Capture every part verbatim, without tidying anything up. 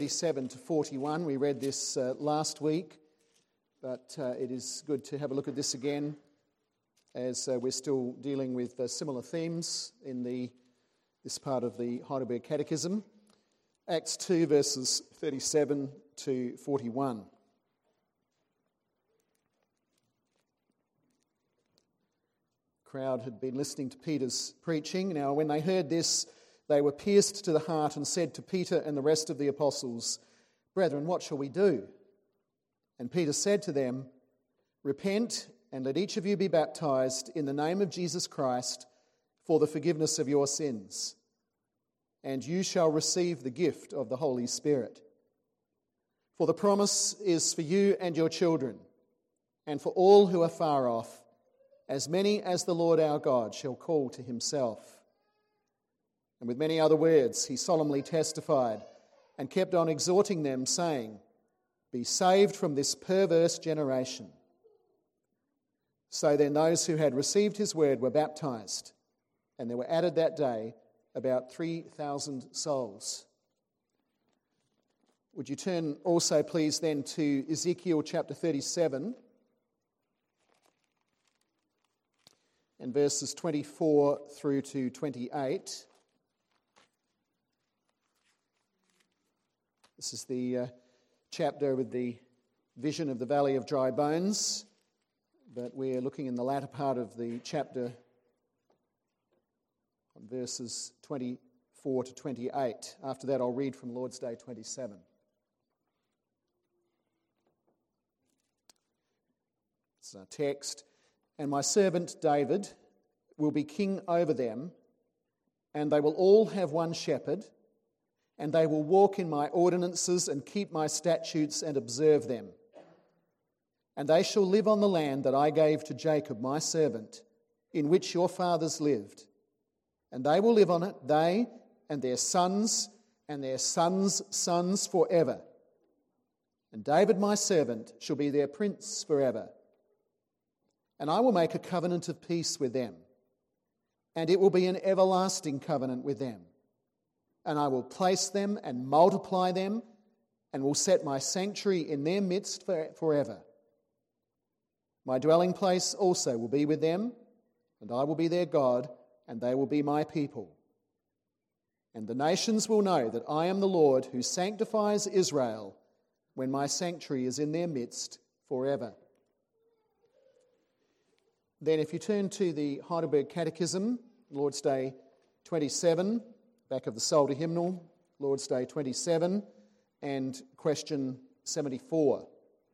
thirty-seven to forty-one. We read this uh, last week, but uh, it is good to have a look at this again as uh, we're still dealing with uh, similar themes in the this part of the Heidelberg Catechism. Acts two, verses thirty-seven to forty-one. The crowd had been listening to Peter's preaching. Now, when they heard this, they were pierced to the heart and said to Peter and the rest of the apostles, "Brethren, what shall we do?" And Peter said to them, "Repent and let each of you be baptized in the name of Jesus Christ for the forgiveness of your sins, and you shall receive the gift of the Holy Spirit. For the promise is for you and your children, and for all who are far off, as many as the Lord our God shall call to himself." And with many other words he solemnly testified and kept on exhorting them, saying, "Be saved from this perverse generation." So then those who had received his word were baptized, and there were added that day about three thousand souls. Would you turn also, please, then to Ezekiel chapter thirty-seven and verses twenty-four through to twenty-eight. This is the uh, chapter with the vision of the valley of dry bones, but we're looking in the latter part of the chapter on verses twenty-four to twenty-eight. After that, I'll read from Lord's Day twenty-seven. It's our text. "And my servant David will be king over them, and they will all have one shepherd, and they will walk in my ordinances and keep my statutes and observe them. And they shall live on the land that I gave to Jacob my servant, in which your fathers lived. And they will live on it, they and their sons and their sons' sons forever. And David my servant shall be their prince forever. And I will make a covenant of peace with them, and it will be an everlasting covenant with them. And I will place them and multiply them, and will set my sanctuary in their midst forever. My dwelling place also will be with them, and I will be their God, and they will be my people. And the nations will know that I am the Lord who sanctifies Israel, when my sanctuary is in their midst forever." Then if you turn to the Heidelberg Catechism, Lord's Day twenty-seven, back of the Psalter hymnal, Lord's Day twenty-seven, and question seventy-four.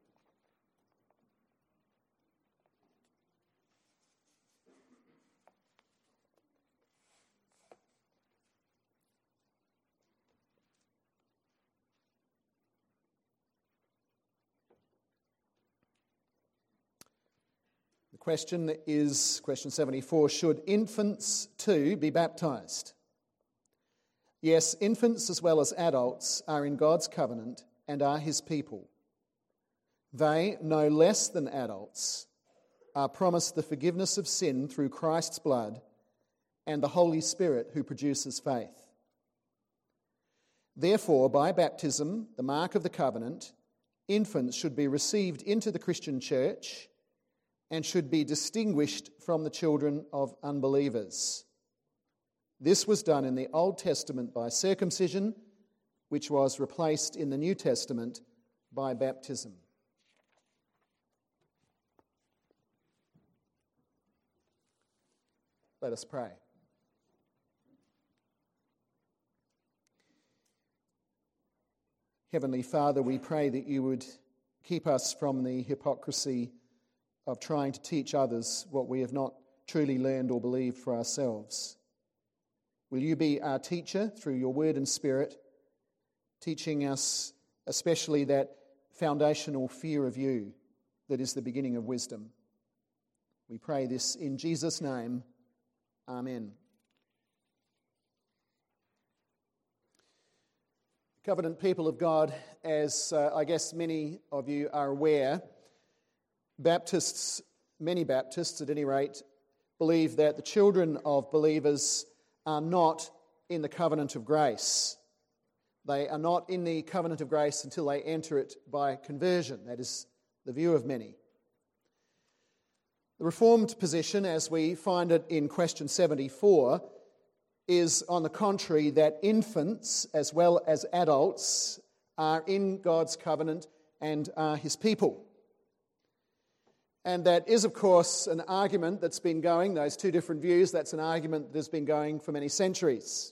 The question is, question seventy-four, should infants too be baptized? Yes, infants as well as adults are in God's covenant and are his people. They, no less than adults, are promised the forgiveness of sin through Christ's blood and the Holy Spirit who produces faith. Therefore, by baptism, the mark of the covenant, infants should be received into the Christian church and should be distinguished from the children of unbelievers. This was done in the Old Testament by circumcision, which was replaced in the New Testament by baptism. Let us pray. Heavenly Father, we pray that you would keep us from the hypocrisy of trying to teach others what we have not truly learned or believed for ourselves. Will you be our teacher through your word and spirit, teaching us especially that foundational fear of you that is the beginning of wisdom. We pray this in Jesus' name. Amen. Covenant people of God, as uh, I guess many of you are aware, Baptists, many Baptists at any rate, believe that the children of believers are not in the covenant of grace. They are not in the covenant of grace until they enter it by conversion. That is the view of many. The Reformed position, as we find it in question seventy-four, is on the contrary that infants as well as adults are in God's covenant and are his people. And that is, of course, an argument that's been going, those two different views, that's an argument that has been going for many centuries.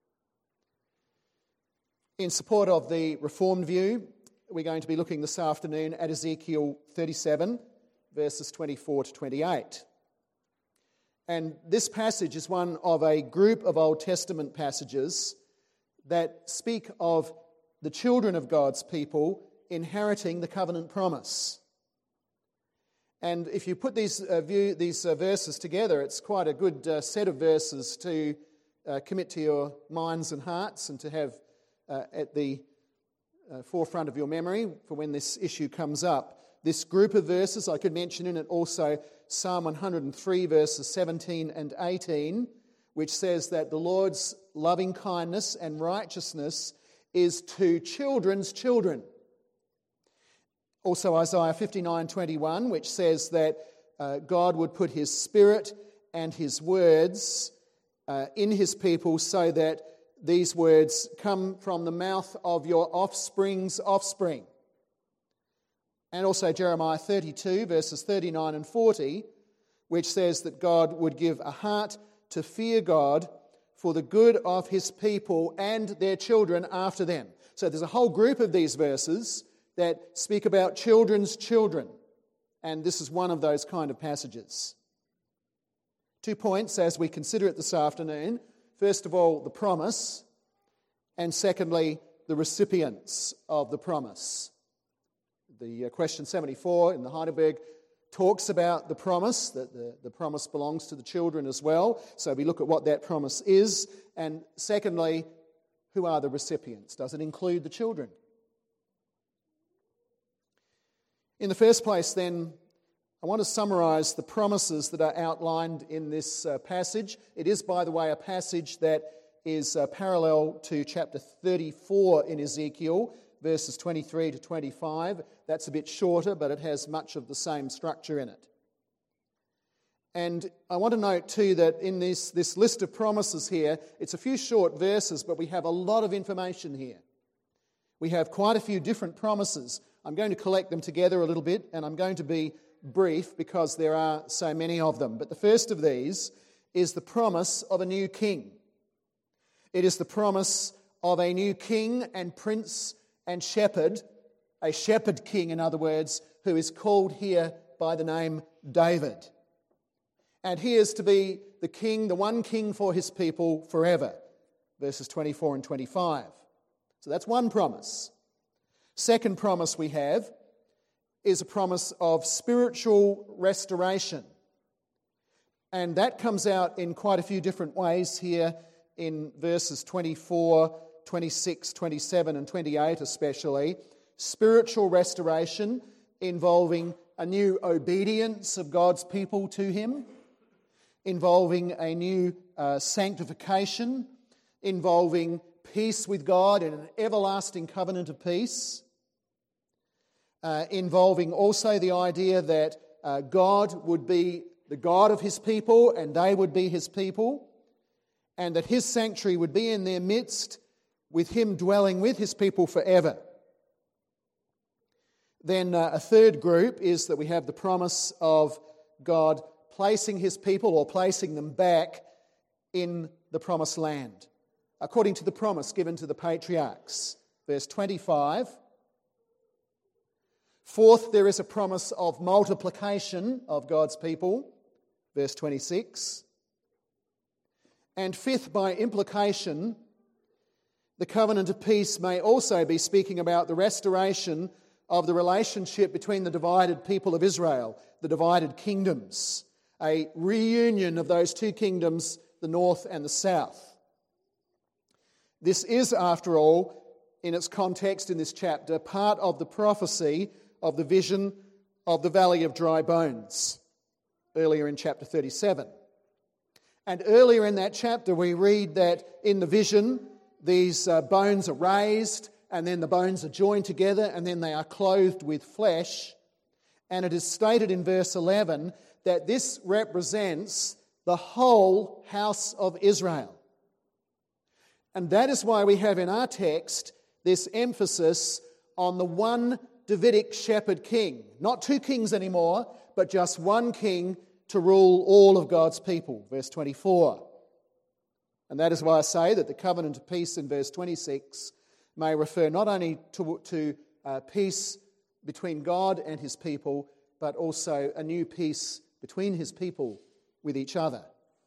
In support of the Reformed view, we're going to be looking this afternoon at Ezekiel thirty-seven, verses twenty-four to twenty-eight. And this passage is one of a group of Old Testament passages that speak of the children of God's people inheriting the covenant promise. And if you put these uh, view, these uh, verses together, it's quite a good uh, set of verses to uh, commit to your minds and hearts and to have uh, at the uh, forefront of your memory for when this issue comes up. This group of verses, I could mention in it also Psalm one hundred three, verses seventeen and eighteen, which says that the Lord's loving kindness and righteousness is to children's children. Also Isaiah fifty-nine twenty-one, which says that uh, God would put his spirit and his words uh, in his people so that these words come from the mouth of your offspring's offspring. And also Jeremiah thirty-two, verses thirty-nine and forty, which says that God would give a heart to fear God for the good of his people and their children after them. So there's a whole group of these verses that speak about children's children, and this is one of those kind of passages. Two points as we consider it this afternoon. First of all, the promise, and secondly, the recipients of the promise. The uh, question seventy-four in the Heidelberg talks about the promise, that the, the promise belongs to the children as well. So we look at what that promise is. And secondly, who are the recipients? Does it include the children? In the first place, then, I want to summarise the promises that are outlined in this uh, passage. It is, by the way, a passage that is uh, parallel to chapter thirty-four in Ezekiel, verses twenty-three to twenty-five. That's a bit shorter, but it has much of the same structure in it. And I want to note too that in this, this list of promises here, it's a few short verses, but we have a lot of information here. We have quite a few different promises. I'm going to collect them together a little bit, and I'm going to be brief because there are so many of them. But the first of these is the promise of a new king. It is the promise of a new king and prince and shepherd, a shepherd king, in other words, who is called here by the name David. And he is to be the king, the one king for his people forever, verses twenty-four and twenty-five. So that's one promise. Second promise we have is a promise of spiritual restoration. And that comes out in quite a few different ways here in verses twenty-four, twenty-six, twenty-seven and twenty-eight especially. Spiritual restoration involving a new obedience of God's people to him, involving a new uh, sanctification, involving peace with God and an everlasting covenant of peace, uh, involving also the idea that uh, God would be the God of his people and they would be his people, and that his sanctuary would be in their midst with him dwelling with his people forever. Then uh, a third group is that we have the promise of God placing his people or placing them back in the promised land, according to the promise given to the patriarchs. Verse twenty-five. Fourth, there is a promise of multiplication of God's people. Verse twenty-six. And fifth, by implication, the covenant of peace may also be speaking about the restoration of the relationship between the divided people of Israel, the divided kingdoms, a reunion of those two kingdoms, the north and the south. This is, after all, in its context in this chapter, part of the prophecy of the vision of the valley of dry bones, earlier in chapter thirty-seven. And earlier in that chapter we read that in the vision these uh, bones are raised, and then the bones are joined together, and then they are clothed with flesh. And it is stated in verse eleven that this represents the whole house of Israel. And that is why we have in our text this emphasis on the one Davidic shepherd king. Not two kings anymore, but just one king to rule all of God's people. Verse twenty-four. And that is why I say that the covenant of peace in verse twenty-six may refer not only to, to uh, peace between God and his people, but also a new peace between his people with each other.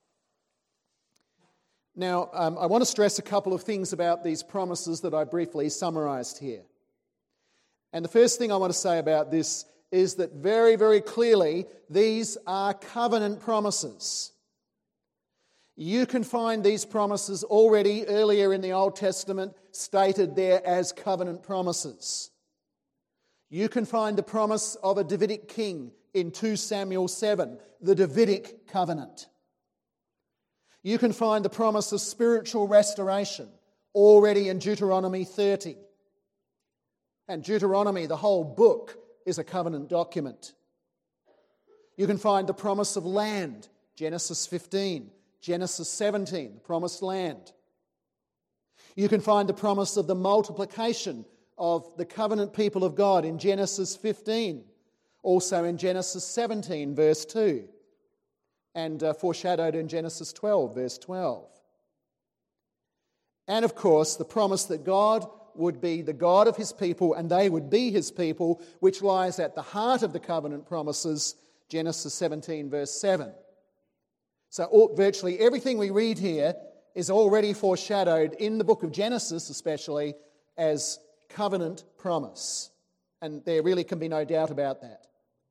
Now, um, I want to stress a couple of things about these promises that I briefly summarised here. And the first thing I want to say about this is that very, very clearly, these are covenant promises. You can find these promises already earlier in the Old Testament stated there as covenant promises. You can find the promise of a Davidic king in two Samuel seven, the Davidic covenant. You can find the promise of spiritual restoration already in Deuteronomy thirty. And Deuteronomy, the whole book, is a covenant document. You can find the promise of land, Genesis fifteen, Genesis seventeen, the promised land. You can find the promise of the multiplication of the covenant people of God in Genesis fifteen, also in Genesis seventeen, verse two, and uh, foreshadowed in Genesis twelve, verse twelve. And of course, the promise that God would be the God of his people and they would be his people, which lies at the heart of the covenant promises, Genesis seventeen, verse seven. So all, virtually everything we read here is already foreshadowed in the book of Genesis, especially, as covenant promise. And there really can be no doubt about that.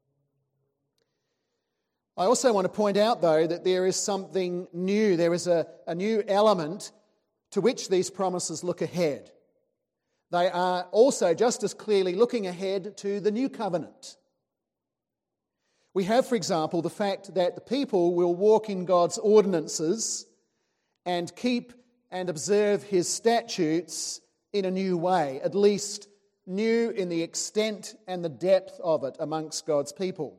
I also want to point out, though, that there is something new. There is a, a new element to which these promises look ahead. They are also just as clearly looking ahead to the new covenant. We have, for example, the fact that the people will walk in God's ordinances and keep and observe his statutes in a new way, at least new in the extent and the depth of it amongst God's people.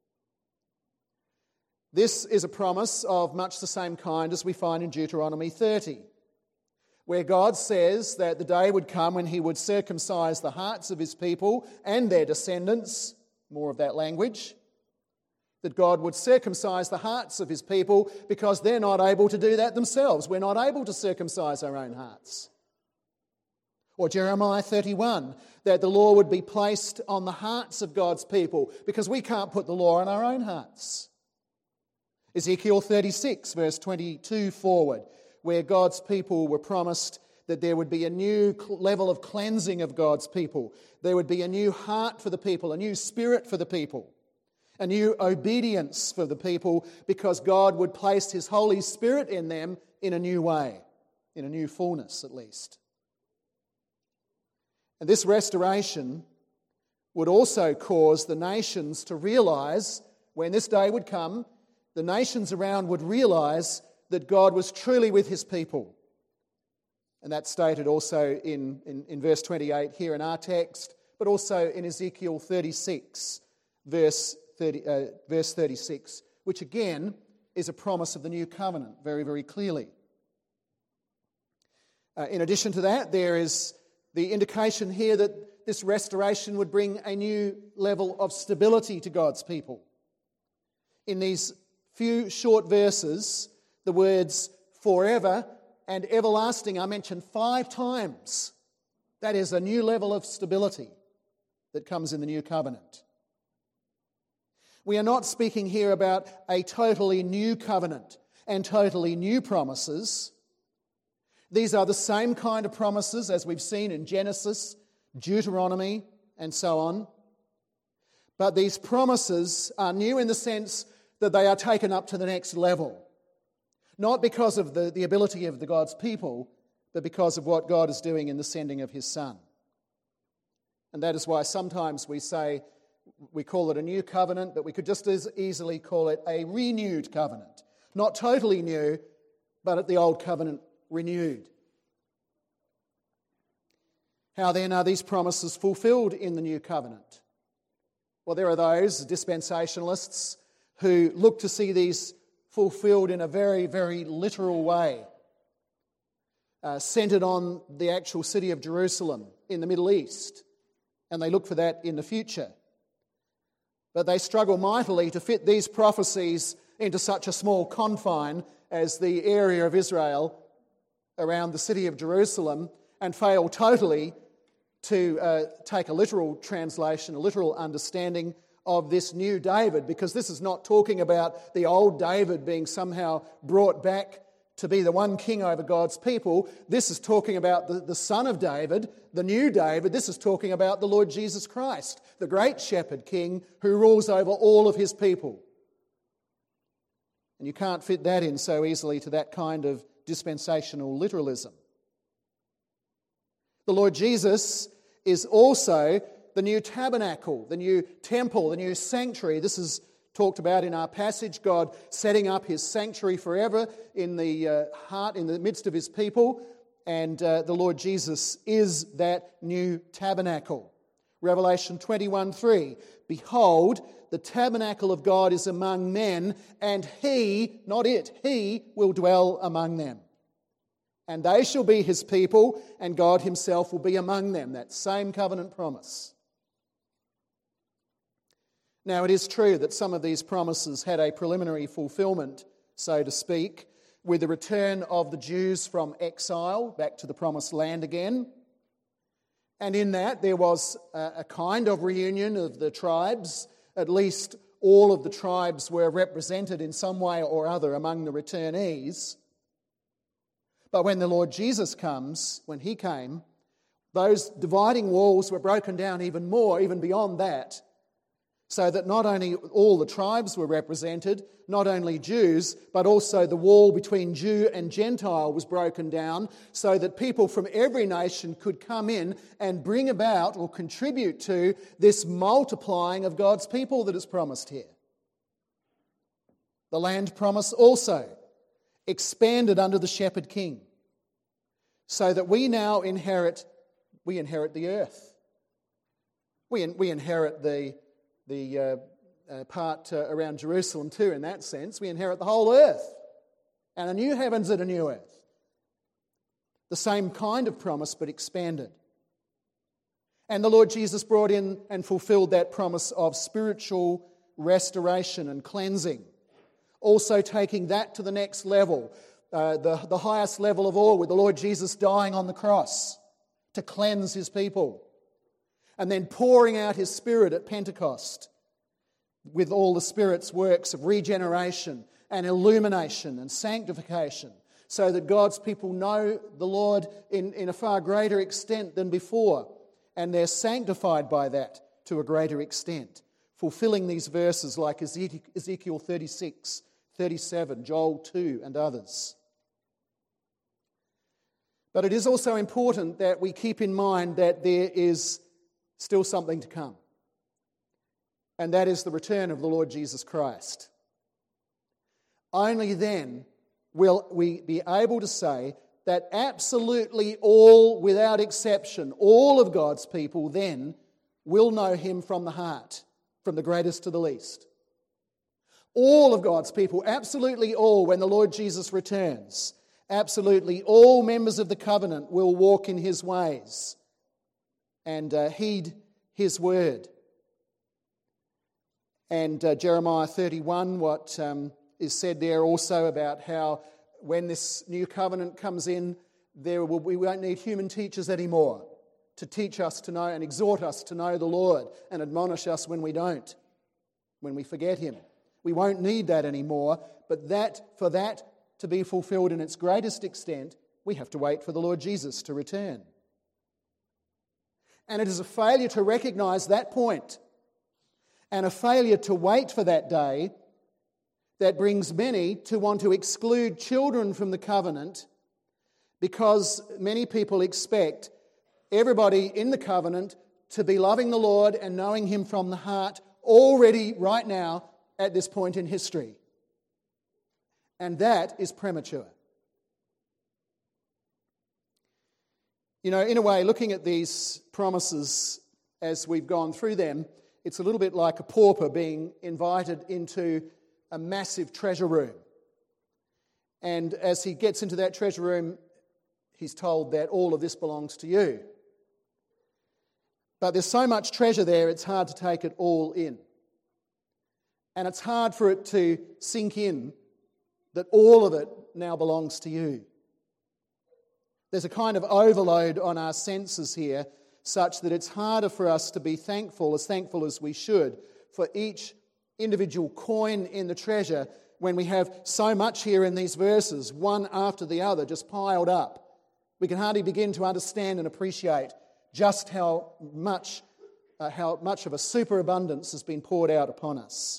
This is a promise of much the same kind as we find in Deuteronomy thirty, where God says that the day would come when he would circumcise the hearts of his people and their descendants, more of that language, that God would circumcise the hearts of his people because they're not able to do that themselves. We're not able to circumcise our own hearts. Or Jeremiah thirty-one, that the law would be placed on the hearts of God's people because we can't put the law on our own hearts. Ezekiel thirty-six, verse twenty-two forward, where God's people were promised that there would be a new level of cleansing of God's people. There would be a new heart for the people, a new spirit for the people, a new obedience for the people, because God would place his Holy Spirit in them in a new way, in a new fullness at least. And this restoration would also cause the nations to realise, when this day would come, the nations around would realise that God was truly with his people. And that's stated also in, in, in verse twenty-eight here in our text, but also in Ezekiel thirty-six, verse, thirty, uh, verse thirty-six, which again is a promise of the new covenant, very, very clearly. Uh, in addition to that, there is the indication here that this restoration would bring a new level of stability to God's people. In these few short verses, the words forever and everlasting are mentioned five times. That is a new level of stability that comes in the new covenant. We are not speaking here about a totally new covenant and totally new promises. These are the same kind of promises as we've seen in Genesis, Deuteronomy, and so on. But these promises are new in the sense that they are taken up to the next level. Not because of the, the ability of the God's people, but because of what God is doing in the sending of his Son. And that is why sometimes we say, we call it a new covenant, but we could just as easily call it a renewed covenant. Not totally new, but at the old covenant renewed. How then are these promises fulfilled in the new covenant? Well, there are those dispensationalists who look to see these fulfilled in a very, very literal way, uh, centred on the actual city of Jerusalem in the Middle East, and they look for that in the future. But they struggle mightily to fit these prophecies into such a small confine as the area of Israel around the city of Jerusalem, and fail totally to uh, take a literal translation, a literal understanding of this new David, because this is not talking about the old David being somehow brought back to be the one king over God's people. This is talking about the, the son of David, the new David. This is talking about the Lord Jesus Christ, the great shepherd king who rules over all of his people. And you can't fit that in so easily to that kind of dispensational literalism. The Lord Jesus is also the new tabernacle, the new temple, the new sanctuary. This is talked about in our passage, God setting up his sanctuary forever in the uh, heart, in the midst of his people, and uh, the Lord Jesus is that new tabernacle. Revelation twenty-one three, behold, the tabernacle of God is among men, and he, not it, he will dwell among them. And they shall be his people, and God himself will be among them. That same covenant promise. Now, it is true that some of these promises had a preliminary fulfillment, so to speak, with the return of the Jews from exile back to the promised land again. And in that, there was a kind of reunion of the tribes. At least all of the tribes were represented in some way or other among the returnees. But when the Lord Jesus comes, when he came, those dividing walls were broken down even more, even beyond that, so that not only all the tribes were represented, not only Jews, but also the wall between Jew and Gentile was broken down, so that people from every nation could come in and bring about or contribute to this multiplying of God's people that is promised here. The land promise also expanded under the shepherd king, so that we now inherit, we inherit the earth. We, in, we inherit the The uh, uh, part uh, around Jerusalem too, in that sense. We inherit the whole earth and a new heavens and a new earth. The same kind of promise, but expanded. And the Lord Jesus brought in and fulfilled that promise of spiritual restoration and cleansing. Also taking that to the next level, uh, the, the highest level of all, with the Lord Jesus dying on the cross to cleanse his people. And then pouring out his Spirit at Pentecost with all the Spirit's works of regeneration and illumination and sanctification, so that God's people know the Lord in, in a far greater extent than before, and they're sanctified by that to a greater extent, fulfilling these verses like Ezekiel thirty-six, thirty-seven, Joel two, and others. But it is also important that we keep in mind that there is still something to come. And that is the return of the Lord Jesus Christ. Only then will we be able to say that absolutely all, without exception, all of God's people then will know him from the heart, from the greatest to the least. All of God's people, absolutely all, when the Lord Jesus returns, absolutely all members of the covenant will walk in his ways and uh, heed his word. And uh, Jeremiah thirty-one, what um, is said there also about how when this new covenant comes in, there will, we won't need human teachers anymore to teach us to know and exhort us to know the Lord and admonish us when we don't, when we forget him. We won't need that anymore, but that for that to be fulfilled in its greatest extent, we have to wait for the Lord Jesus to return. And it is a failure to recognise that point and a failure to wait for that day that brings many to want to exclude children from the covenant, because many people expect everybody in the covenant to be loving the Lord and knowing him from the heart already right now at this point in history. And that is premature. You know, in a way, looking at these promises as we've gone through them, it's a little bit like a pauper being invited into a massive treasure room. And as he gets into that treasure room, he's told that all of this belongs to you. But there's so much treasure there, it's hard to take it all in. And it's hard for it to sink in that all of it now belongs to you. There's a kind of overload on our senses here, such that it's harder for us to be thankful, as thankful as we should, for each individual coin in the treasure when we have so much here in these verses, one after the other, just piled up. We can hardly begin to understand and appreciate just how much, uh, how much of a superabundance has been poured out upon us.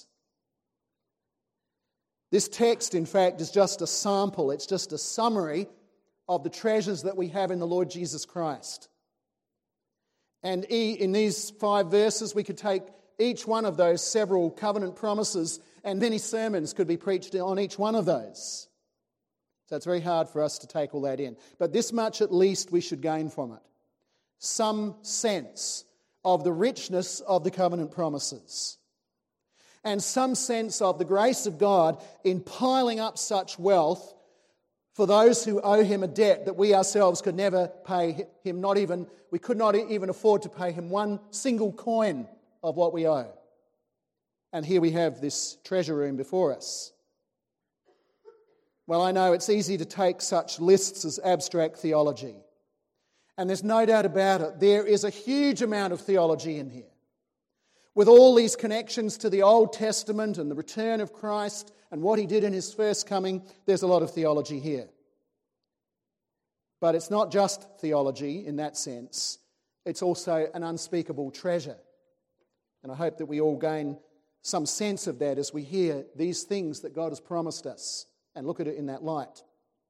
This text, in fact, is just a sample, it's just a summary of the treasures that we have in the Lord Jesus Christ. And in these five verses, we could take each one of those several covenant promises, and many sermons could be preached on each one of those. So it's very hard for us to take all that in. But this much at least we should gain from it. Some sense of the richness of the covenant promises. And some sense of the grace of God in piling up such wealth for those who owe him a debt that we ourselves could never pay him, not even, we could not even afford to pay him one single coin of what we owe. And here we have this treasure room before us. Well, I know it's easy to take such lists as abstract theology. And there's no doubt about it, there is a huge amount of theology in here. With all these connections to the Old Testament and the return of Christ and what he did in his first coming, there's a lot of theology here. But it's not just theology in that sense, it's also an unspeakable treasure. And I hope that we all gain some sense of that as we hear these things that God has promised us and look at it in that light.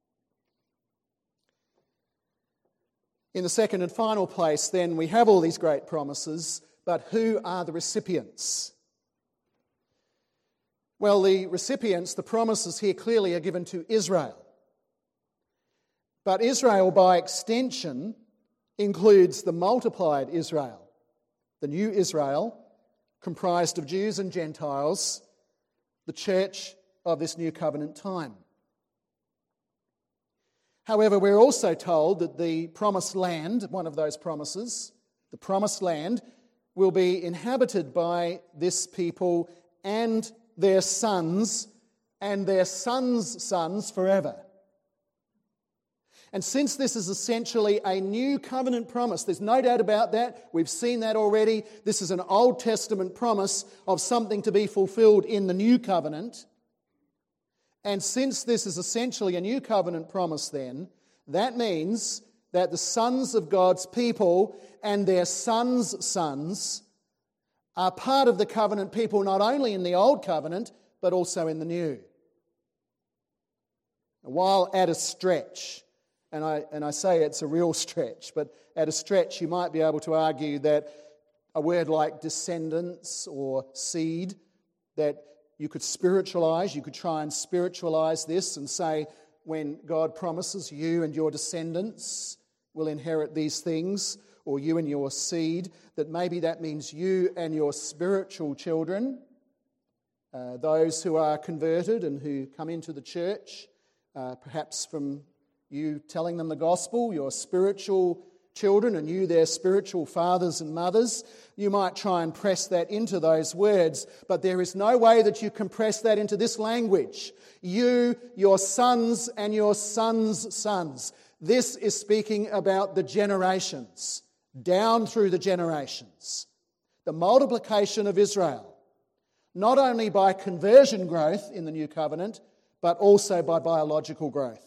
In the second and final place, then, we have all these great promises, but who are the recipients? Well, the recipients, the promises here clearly are given to Israel. But Israel, by extension, includes the multiplied Israel, the new Israel, comprised of Jews and Gentiles, the church of this new covenant time. However, we're also told that the promised land, one of those promises, the promised land, will be inhabited by this people and their sons and their sons' sons forever. And since this is essentially a new covenant promise, there's no doubt about that, we've seen that already, this is an Old Testament promise of something to be fulfilled in the new covenant. And since this is essentially a new covenant promise then, that means that the sons of God's people and their sons' sons are part of the covenant people not only in the old covenant, but also in the new. While at a stretch, and I, and I say it's a real stretch, but at a stretch you might be able to argue that a word like descendants or seed, that you could spiritualize, you could try and spiritualize this and say when God promises you and your descendants will inherit these things, or you and your seed, that maybe that means you and your spiritual children, uh, those who are converted and who come into the church, uh, perhaps from you telling them the gospel, your spiritual children and you their spiritual fathers and mothers. You might try and press that into those words, but there is no way that you can press that into this language. You, your sons and your sons' sons. This is speaking about the generations, down through the generations. The multiplication of Israel, not only by conversion growth in the new covenant, but also by biological growth.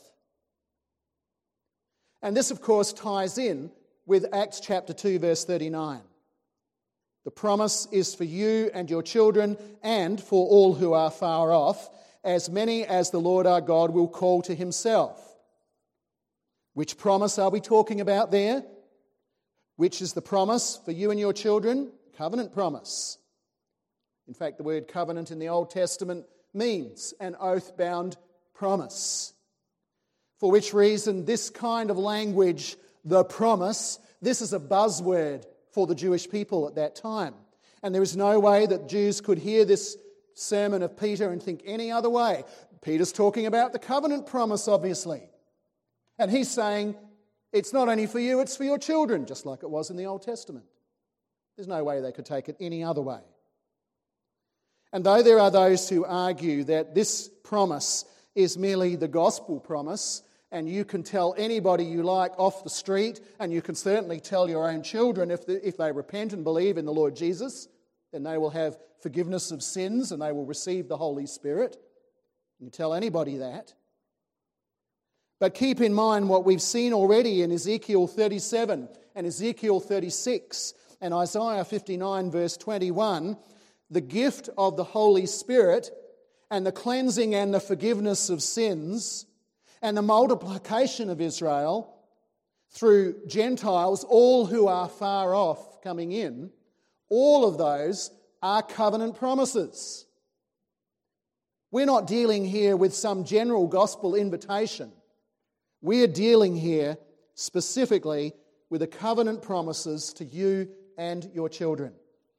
And this, of course, ties in with Acts chapter two, verse thirty-nine. The promise is for you and your children and for all who are far off, as many as the Lord our God will call to himself. Which promise are we talking about there? Which is the promise for you and your children? Covenant promise. In fact, the word covenant in the Old Testament means an oath-bound promise. For which reason this kind of language the promise. This is a buzzword for the Jewish people at that time. And there is no way that Jews could hear this sermon of Peter and think any other way. Peter's talking about the covenant promise, obviously. And he's saying, it's not only for you, it's for your children, just like it was in the Old Testament. There's no way they could take it any other way. And though there are those who argue that this promise is merely the gospel promise, and you can tell anybody you like off the street, and you can certainly tell your own children if, the, if they repent and believe in the Lord Jesus, then they will have forgiveness of sins and they will receive the Holy Spirit. You can tell anybody that. But keep in mind what we've seen already in Ezekiel thirty-seven and Ezekiel thirty-six and Isaiah fifty-nine verse twenty-one, the gift of the Holy Spirit and the cleansing and the forgiveness of sins and the multiplication of Israel through Gentiles, all who are far off coming in, all of those are covenant promises. We're not dealing here with some general gospel invitation. We're dealing here specifically with the covenant promises to you and your children.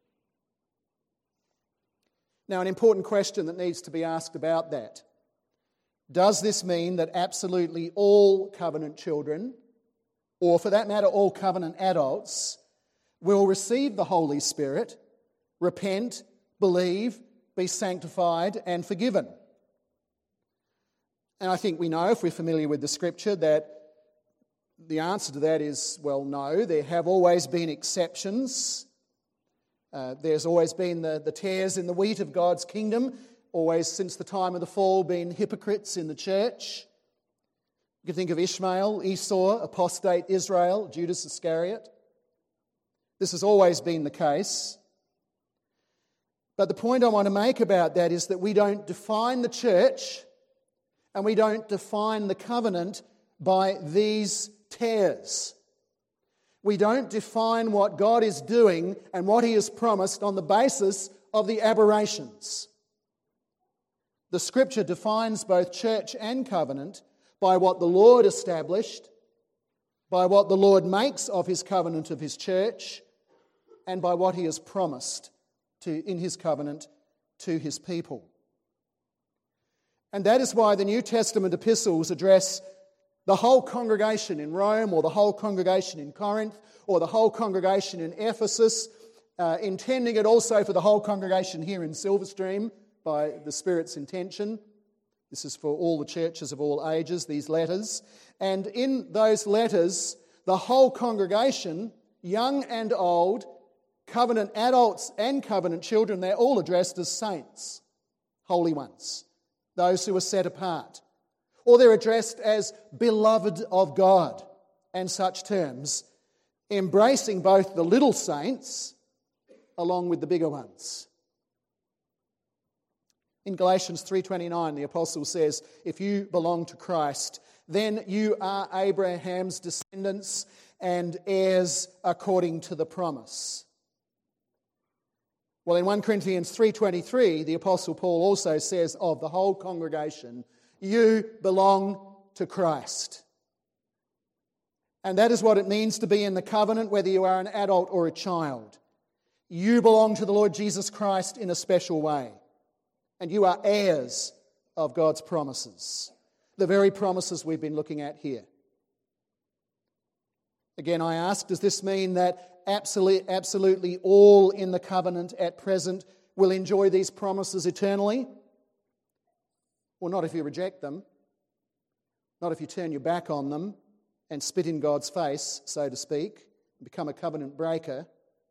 Now, an important question that needs to be asked about that. Does this mean that absolutely all covenant children, or for that matter all covenant adults, will receive the Holy Spirit, repent, believe, be sanctified and forgiven? And I think we know, if we're familiar with the Scripture, that the answer to that is, well, no. There have always been exceptions. Uh, there's always been the, the tares in the wheat of God's kingdom, always since the time of the fall been hypocrites in the church. You can think of Ishmael, Esau, apostate Israel, Judas Iscariot. This has always been the case. But the point I want to make about that is that we don't define the church and we don't define the covenant by these tares. We don't define what God is doing and what He has promised on the basis of the aberrations. The Scripture defines both church and covenant by what the Lord established, by what the Lord makes of His covenant of His church, and by what He has promised to, in His covenant to His people. And that is why the New Testament epistles address the whole congregation in Rome, or the whole congregation in Corinth, or the whole congregation in Ephesus, uh, intending it also for the whole congregation here in Silverstream by the Spirit's intention. This is for all the churches of all ages, these letters. And in those letters, the whole congregation, young and old, covenant adults and covenant children, they're all addressed as saints, holy ones, those who are set apart. Or they're addressed as beloved of God and such terms, embracing both the little saints along with the bigger ones. In Galatians three twenty-nine, the apostle says, if you belong to Christ, then you are Abraham's descendants and heirs according to the promise. Well, in First Corinthians three twenty-three, the apostle Paul also says of the whole congregation, you belong to Christ. And that is what it means to be in the covenant, whether you are an adult or a child. You belong to the Lord Jesus Christ in a special way. And you are heirs of God's promises, the very promises we've been looking at here. Again, I ask, does this mean that absolutely, absolutely all in the covenant at present will enjoy these promises eternally? Well, not if you reject them, not if you turn your back on them and spit in God's face, so to speak, and become a covenant breaker.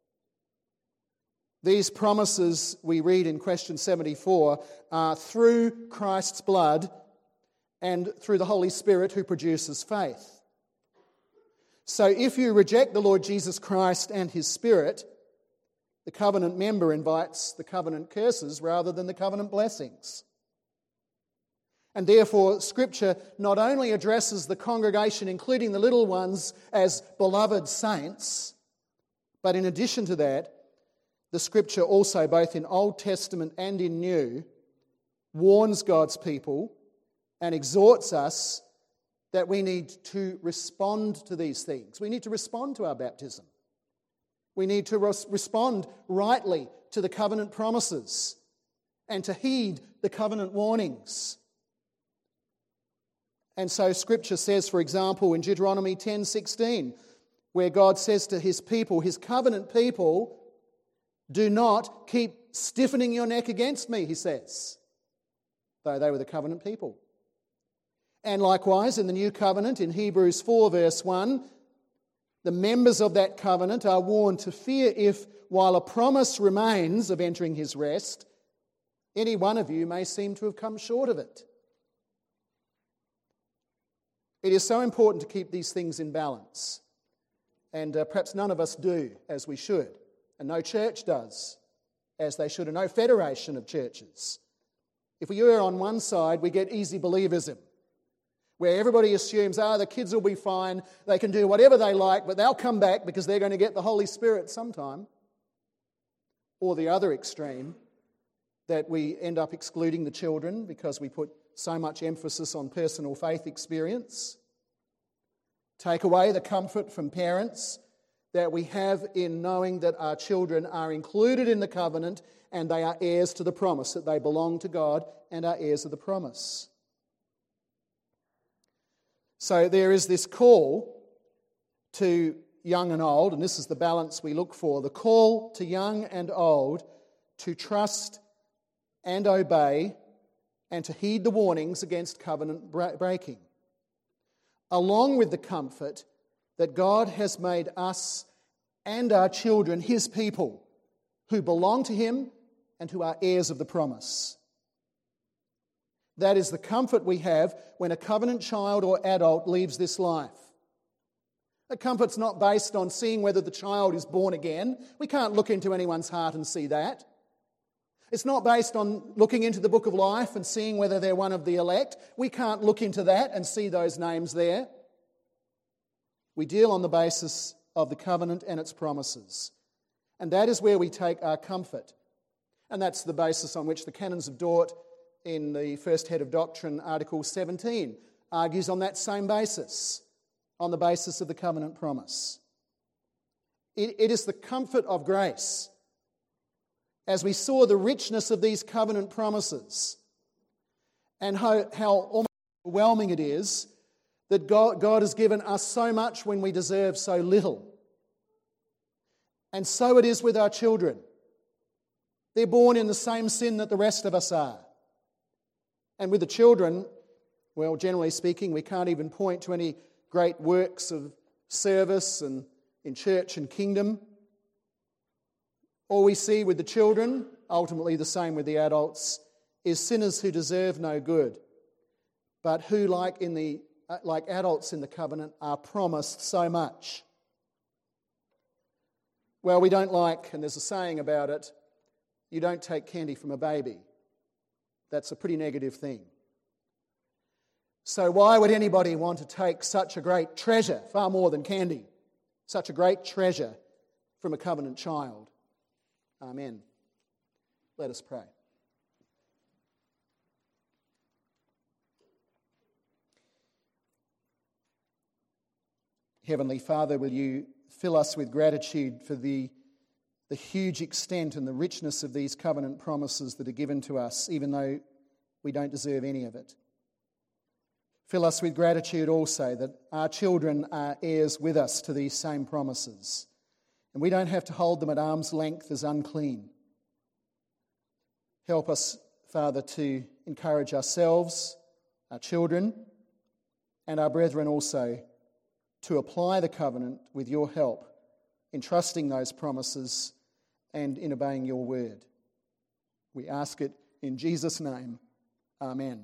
These promises we read in question seventy-four are through Christ's blood and through the Holy Spirit who produces faith. So if you reject the Lord Jesus Christ and His Spirit, the covenant member invites the covenant curses rather than the covenant blessings. And therefore, Scripture not only addresses the congregation, including the little ones, as beloved saints, but in addition to that, the Scripture also, both in Old Testament and in New, warns God's people and exhorts us that we need to respond to these things. We need to respond to our baptism. We need to res- respond rightly to the covenant promises and to heed the covenant warnings. And so Scripture says, for example, in Deuteronomy ten sixteen, where God says to his people, his covenant people, do not keep stiffening your neck against me, he says, though they were the covenant people. And likewise, in the new covenant, in Hebrews four verse one, the members of that covenant are warned to fear if, while a promise remains of entering his rest, any one of you may seem to have come short of it. It is so important to keep these things in balance. And uh, perhaps none of us do as we should. And no church does as they should, and no federation of churches. If we err on one side, we get easy believism, where everybody assumes, ah, oh, the kids will be fine, they can do whatever they like, but they'll come back because they're going to get the Holy Spirit sometime. Or the other extreme, that we end up excluding the children because we put so much emphasis on personal faith experience. Take away the comfort from parents that we have in knowing that our children are included in the covenant and they are heirs to the promise, that they belong to God and are heirs of the promise. So there is this call to young and old, and this is the balance we look for, the call to young and old to trust and obey and to heed the warnings against covenant breaking, along with the comfort that God has made us and our children his people who belong to him and who are heirs of the promise. That is the comfort we have when a covenant child or adult leaves this life. The comfort's not based on seeing whether the child is born again. We can't look into anyone's heart and see that. It's not based on looking into the book of life and seeing whether they're one of the elect. We can't look into that and see those names there. We deal on the basis of the covenant and its promises. And that is where we take our comfort. And that's the basis on which the Canons of Dort in the first head of doctrine, Article seventeen, argues on that same basis, on the basis of the covenant promise. It, it is the comfort of grace, as we saw the richness of these covenant promises and how, how almost overwhelming it is that God, God has given us so much when we deserve so little. And so it is with our children. They're born in the same sin that the rest of us are. And with the children, well, generally speaking, we can't even point to any great works of service and in church and kingdom. All we see with the children, ultimately the same with the adults, is sinners who deserve no good, but who, like in the like adults in the covenant, are promised so much. Well, we don't like, and there's a saying about it, you don't take candy from a baby. That's a pretty negative thing. So why would anybody want to take such a great treasure, far more than candy, such a great treasure from a covenant child? Amen. Let us pray. Heavenly Father, will you fill us with gratitude for the, the huge extent and the richness of these covenant promises that are given to us, even though we don't deserve any of it. Fill us with gratitude also that our children are heirs with us to these same promises, and we don't have to hold them at arm's length as unclean. Help us, Father, to encourage ourselves, our children, and our brethren also to apply the covenant with your help in trusting those promises and in obeying your word. We ask it in Jesus' name. Amen.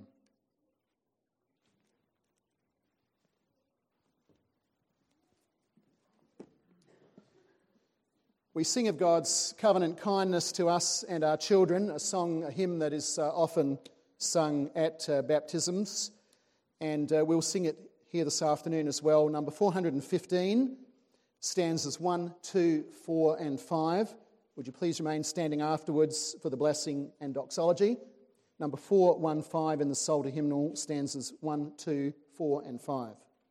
We sing of God's covenant kindness to us and our children, a song, a hymn that is uh, often sung at uh, baptisms, and uh, we'll sing it here this afternoon as well. Number four hundred fifteen, stanzas one, two, four and five. Would you please remain standing afterwards for the blessing and doxology? Number four one five in the Psalter hymnal, stanzas one, two, four and five.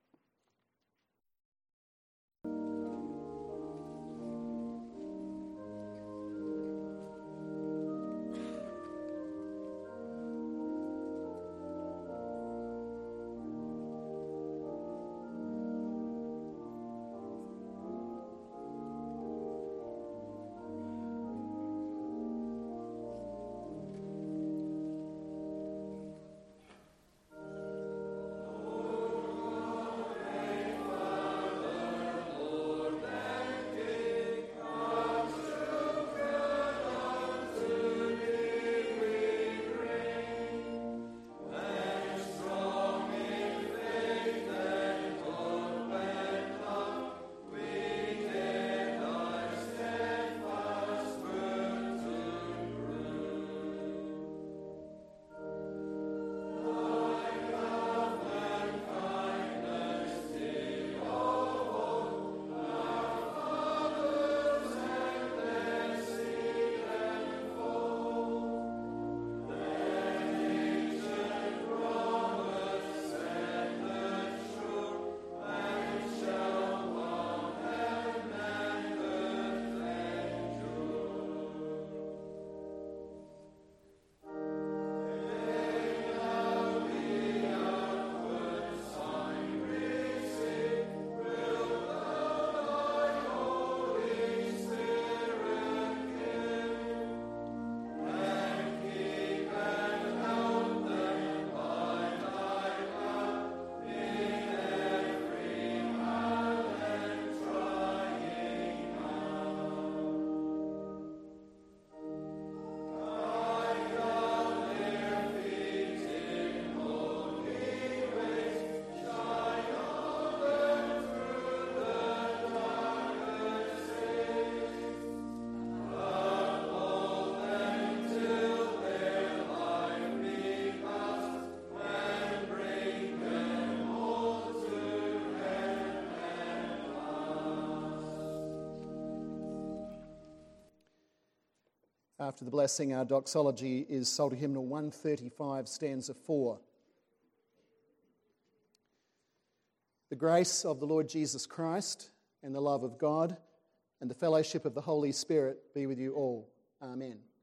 After the blessing, our doxology is Psalter Hymnal one thirty-five, stanza four. The grace of the Lord Jesus Christ and the love of God and the fellowship of the Holy Spirit be with you all. Amen.